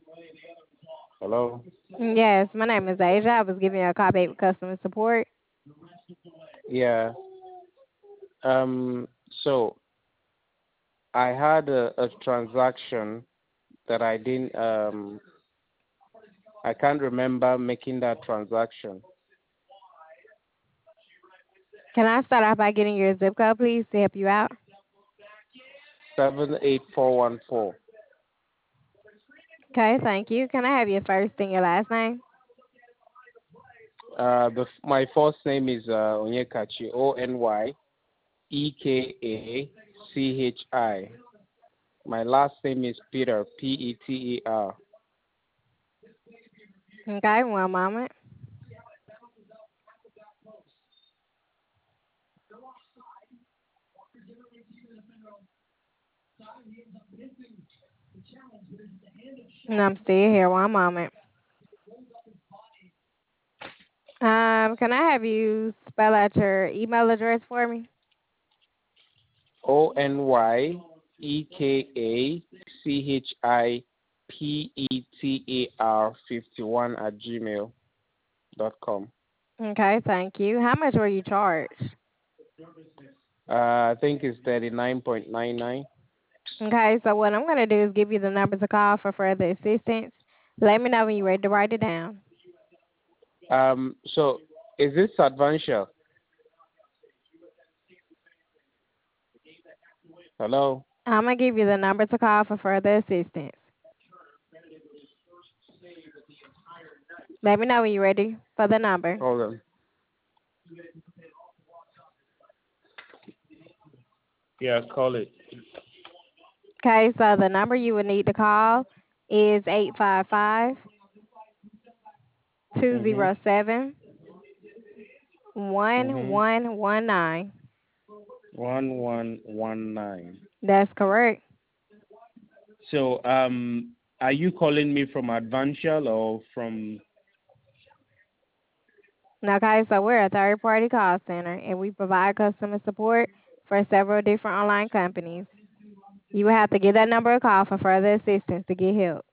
Hello? Yes, my name is Asia. I was giving you a call back with customer support. Yeah. Um, so I had a transaction that I can't remember making that transaction. Can I start off by getting your zip code, please, to help you out? 78414. Okay, thank you. Can I have your first and your last name? My first name is Onyekachi, Onyekachi. My last name is Peter, Peter. Okay, one moment. And I'm still here. One moment. Can I have you spell out your email address for me? Onyekachipeter 51 at gmail.com. Okay, thank you. How much were you charged? I think it's 39.99. Okay, so what I'm gonna do is give you the number to call for further assistance. Let me know when you're ready to write it down. So is this Advantia? Hello? I'm gonna give you the number to call for further assistance. Let me know when you're ready for the number. Hold on. Yeah, call it. Okay, so the number you would need to call is 855 Mhm. 207 Mhm. 1119. 1119. That's correct. So are you calling me from Advantial or from? Okay, so we're a third party call center and we provide customer support for several different online companies. You will have to give that number a call for further assistance to get help.